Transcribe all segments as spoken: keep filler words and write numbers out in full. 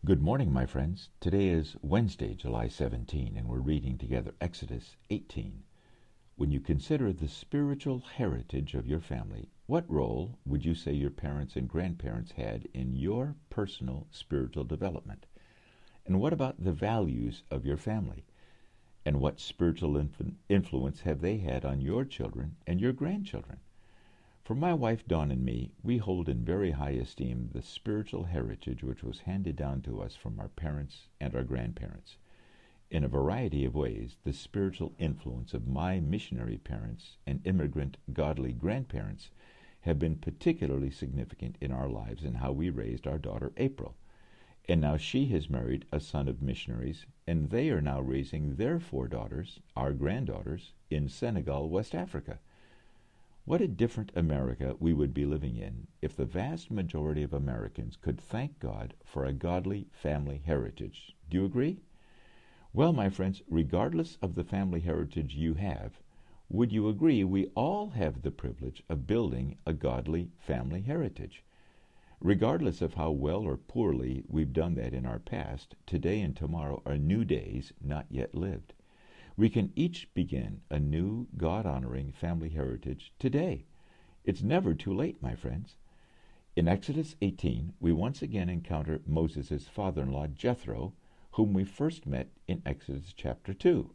Good morning, my friends. Today is Wednesday, July seventeenth, and we're reading together Exodus eighteen. When you consider the spiritual heritage of your family, what role would you say your parents and grandparents had in your personal spiritual development? And what about the values of your family? And what spiritual inf- influence have they had on your children and your grandchildren? For my wife Dawn and me, we hold in very high esteem the spiritual heritage which was handed down to us from our parents and our grandparents. In a variety of ways, the spiritual influence of my missionary parents and immigrant godly grandparents have been particularly significant in our lives and how we raised our daughter April. And now she has married a son of missionaries, and they are now raising their four daughters, our granddaughters, in Senegal, West Africa. What a different America we would be living in if the vast majority of Americans could thank God for a godly family heritage. Do you agree? Well, my friends, regardless of the family heritage you have, would you agree we all have the privilege of building a godly family heritage? Regardless of how well or poorly we've done that in our past, today and tomorrow are new days not yet lived. We can each begin a new, God-honoring family heritage today. It's never too late, my friends. In Exodus eighteen, we once again encounter Moses' father-in-law, Jethro, whom we first met in Exodus chapter two.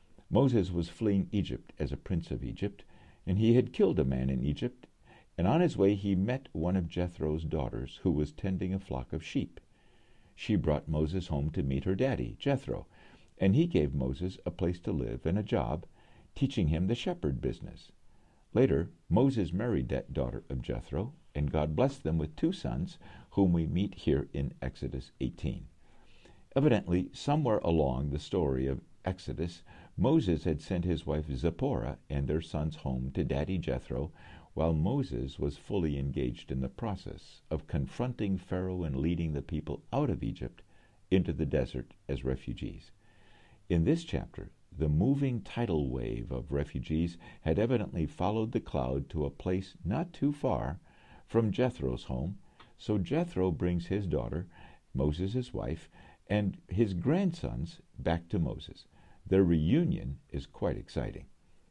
Moses was fleeing Egypt as a prince of Egypt, and he had killed a man in Egypt, and on his way he met one of Jethro's daughters who was tending a flock of sheep. She brought Moses home to meet her daddy, Jethro, and he gave Moses a place to live and a job, teaching him the shepherd business. Later, Moses married that daughter of Jethro, and God blessed them with two sons, whom we meet here in Exodus eighteen. Evidently, somewhere along the story of Exodus, Moses had sent his wife Zipporah and their sons home to Daddy Jethro, while Moses was fully engaged in the process of confronting Pharaoh and leading the people out of Egypt into the desert as refugees. In this chapter, the moving tidal wave of refugees had evidently followed the cloud to a place not too far from Jethro's home, so Jethro brings his daughter, Moses' wife, and his grandsons back to Moses. Their reunion is quite exciting.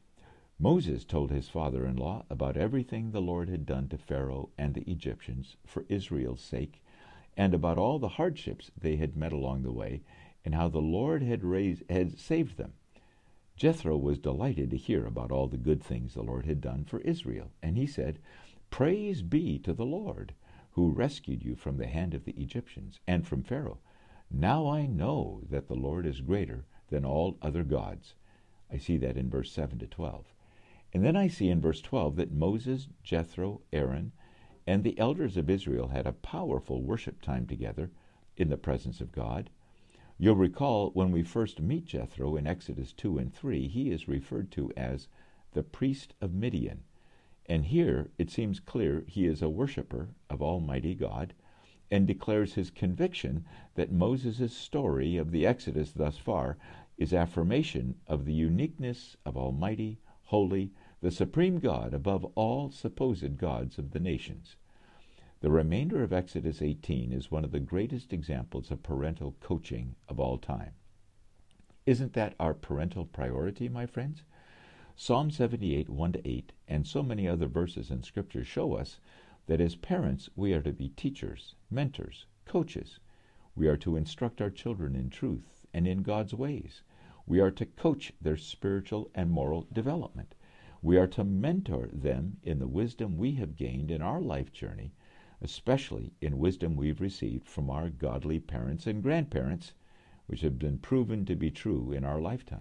Moses told his father-in-law about everything the Lord had done to Pharaoh and the Egyptians for Israel's sake, and about all the hardships they had met along the way, and how the Lord had raised, had saved them. Jethro was delighted to hear about all the good things the Lord had done for Israel, and he said, "Praise be to the Lord, who rescued you from the hand of the Egyptians and from Pharaoh. Now I know that the Lord is greater than all other gods." I see that in verse seven to twelve. And then I see in verse twelve that Moses, Jethro, Aaron, and the elders of Israel had a powerful worship time together in the presence of God. You'll recall when we first meet Jethro in Exodus two and three, he is referred to as the priest of Midian. And here it seems clear he is a worshiper of Almighty God and declares his conviction that Moses' story of the Exodus thus far is affirmation of the uniqueness of Almighty, Holy, the supreme God above all supposed gods of the nations. The remainder of Exodus eighteen is one of the greatest examples of parental coaching of all time. Isn't that our parental priority, my friends? Psalm seventy-eight, one to eight, and so many other verses in Scripture show us that as parents we are to be teachers, mentors, coaches. We are to instruct our children in truth and in God's ways. We are to coach their spiritual and moral development. We are to mentor them in the wisdom we have gained in our life journey, especially in wisdom we've received from our godly parents and grandparents, which have been proven to be true in our lifetime.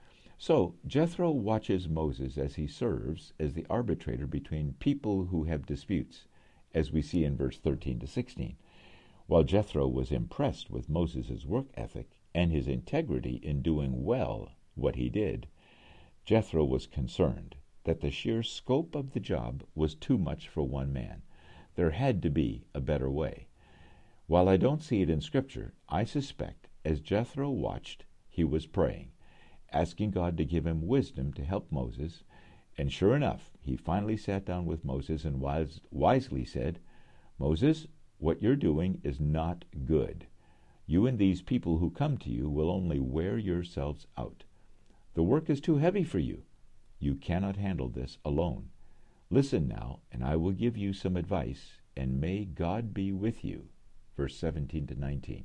So Jethro watches Moses as he serves as the arbitrator between people who have disputes, as we see in verse thirteen to sixteen. While Jethro was impressed with Moses' work ethic and his integrity in doing well what he did, Jethro was concerned that the sheer scope of the job was too much for one man. There had to be a better way. While I don't see it in Scripture, I suspect as Jethro watched, he was praying, asking God to give him wisdom to help Moses, and sure enough, he finally sat down with Moses and wise, wisely said, "Moses, what you're doing is not good. You and these people who come to you will only wear yourselves out. The work is too heavy for you. You cannot handle this alone. Listen now, and I will give you some advice, and may God be with you. Verse seventeen to nineteen.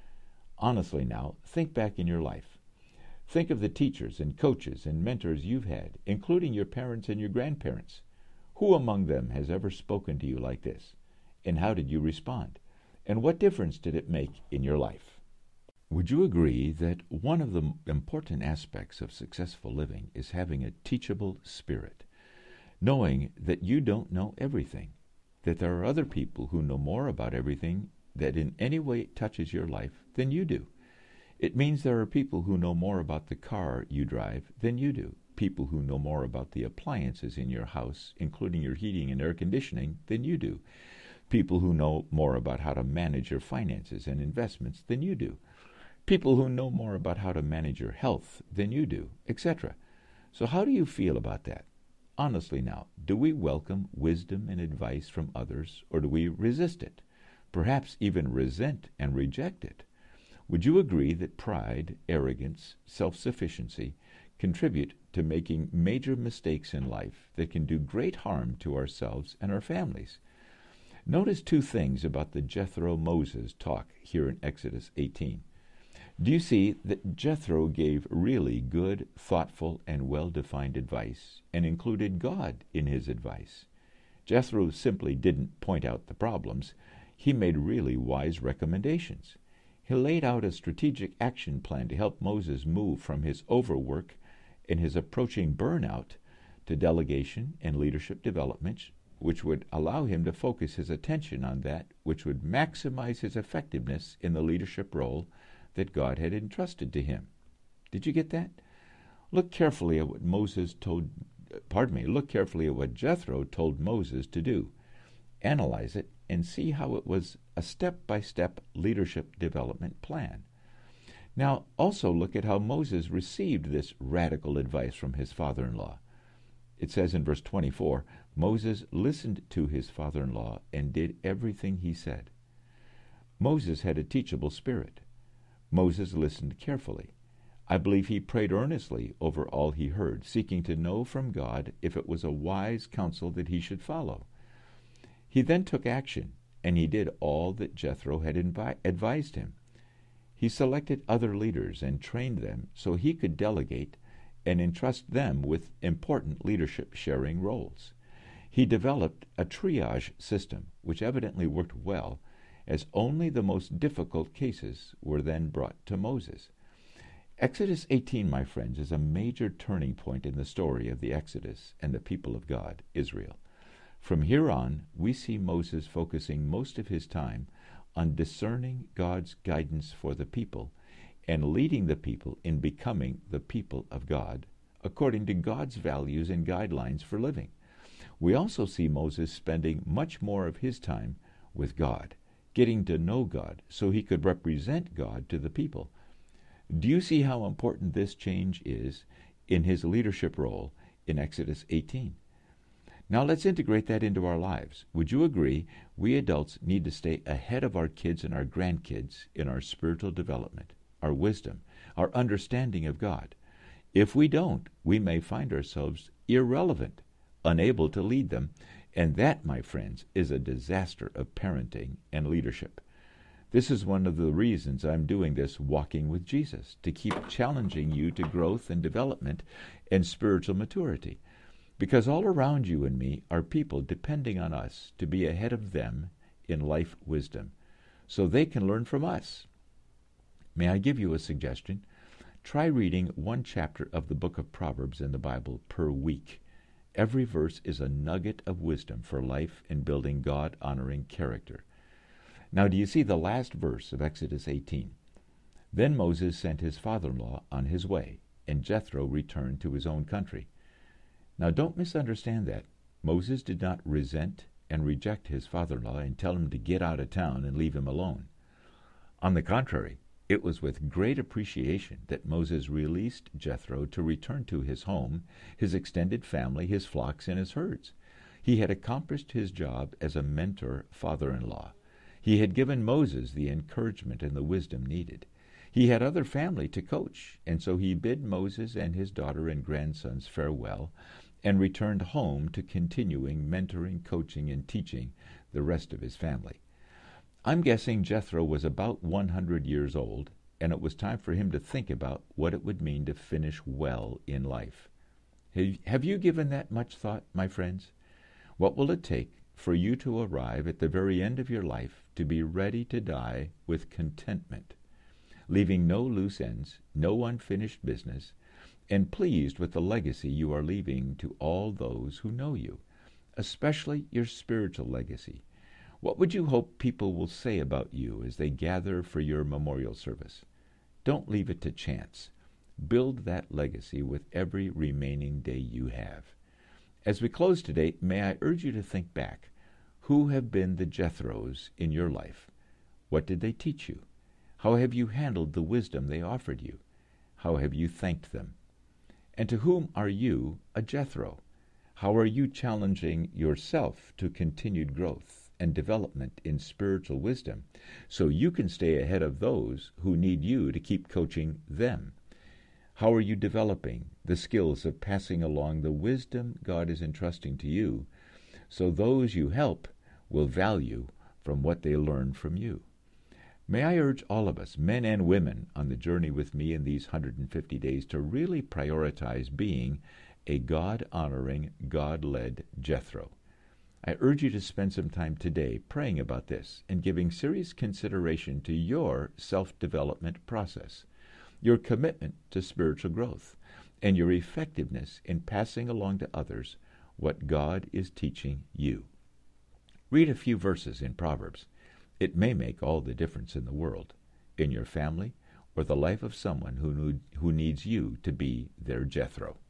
Honestly now, think back in your life. Think of the teachers and coaches and mentors you've had, including your parents and your grandparents. Who among them has ever spoken to you like this? And how did you respond? And what difference did it make in your life? Would you agree that one of the important aspects of successful living is having a teachable spirit, knowing that you don't know everything, that there are other people who know more about everything that in any way touches your life than you do? It means there are people who know more about the car you drive than you do, people who know more about the appliances in your house, including your heating and air conditioning, than you do, people who know more about how to manage your finances and investments than you do, people who know more about how to manage your health than you do, et cetera. So how do you feel about that? Honestly now, do we welcome wisdom and advice from others, or do we resist it, perhaps even resent and reject it? Would you agree that pride, arrogance, self-sufficiency contribute to making major mistakes in life that can do great harm to ourselves and our families? Notice two things about the Jethro-Moses talk here in Exodus eighteen. Do you see that Jethro gave really good, thoughtful, and well-defined advice and included God in his advice? Jethro simply didn't point out the problems. He made really wise recommendations. He laid out a strategic action plan to help Moses move from his overwork and his approaching burnout to delegation and leadership development, which would allow him to focus his attention on that which would maximize his effectiveness in the leadership role that God had entrusted to him. Did you get that? Look carefully at what Moses told, pardon me, look carefully at what Jethro told Moses to do. Analyze it and see how it was a step-by-step leadership development plan. Now, also look at how Moses received this radical advice from his father-in-law. It says in verse twenty-four, Moses listened to his father-in-law and did everything he said. Moses had a teachable spirit. Moses listened carefully. I believe he prayed earnestly over all he heard, seeking to know from God if it was a wise counsel that he should follow. He then took action, and he did all that Jethro had invi- advised him. He selected other leaders and trained them so he could delegate and entrust them with important leadership sharing roles. He developed a triage system, which evidently worked well, as only the most difficult cases were then brought to Moses. Exodus eighteen, my friends, is a major turning point in the story of the Exodus and the people of God, Israel. From here on, we see Moses focusing most of his time on discerning God's guidance for the people and leading the people in becoming the people of God, according to God's values and guidelines for living. We also see Moses spending much more of his time with God, getting to know God so he could represent God to the people. Do you see how important this change is in his leadership role in Exodus eighteen? Now let's integrate that into our lives. Would you agree we adults need to stay ahead of our kids and our grandkids in our spiritual development, our wisdom, our understanding of God? If we don't, we may find ourselves irrelevant, unable to lead them, and that, my friends, is a disaster of parenting and leadership. This is one of the reasons I'm doing this Walking with Jesus, to keep challenging you to growth and development and spiritual maturity. Because all around you and me are people depending on us to be ahead of them in life wisdom, so they can learn from us. May I give you a suggestion? Try reading one chapter of the book of Proverbs in the Bible per week. Every verse is a nugget of wisdom for life and building God-honoring character. Now, do you see the last verse of Exodus eighteen? Then Moses sent his father-in-law on his way, and Jethro returned to his own country. Now, don't misunderstand that. Moses did not resent and reject his father-in-law and tell him to get out of town and leave him alone. On the contrary, it was with great appreciation that Moses released Jethro to return to his home, his extended family, his flocks, and his herds. He had accomplished his job as a mentor father-in-law. He had given Moses the encouragement and the wisdom needed. He had other family to coach, and so he bid Moses and his daughter and grandsons farewell and returned home to continuing mentoring, coaching, and teaching the rest of his family. I'm guessing Jethro was about one hundred years old, and it was time for him to think about what it would mean to finish well in life. Have you given that much thought, my friends? What will it take for you to arrive at the very end of your life to be ready to die with contentment, leaving no loose ends, no unfinished business, and pleased with the legacy you are leaving to all those who know you, especially your spiritual legacy? What would you hope people will say about you as they gather for your memorial service? Don't leave it to chance. Build that legacy with every remaining day you have. As we close today, may I urge you to think back. Who have been the Jethros in your life? What did they teach you? How have you handled the wisdom they offered you? How have you thanked them? And to whom are you a Jethro? How are you challenging yourself to continued growth and development in spiritual wisdom so you can stay ahead of those who need you to keep coaching them? How are you developing the skills of passing along the wisdom God is entrusting to you so those you help will value from what they learn from you? May I urge all of us, men and women, on the journey with me in these one hundred fifty days to really prioritize being a God-honoring, God-led Jethro. I urge you to spend some time today praying about this and giving serious consideration to your self-development process, your commitment to spiritual growth, and your effectiveness in passing along to others what God is teaching you. Read a few verses in Proverbs. It may make all the difference in the world, in your family, or the life of someone who, who needs you to be their Jethro.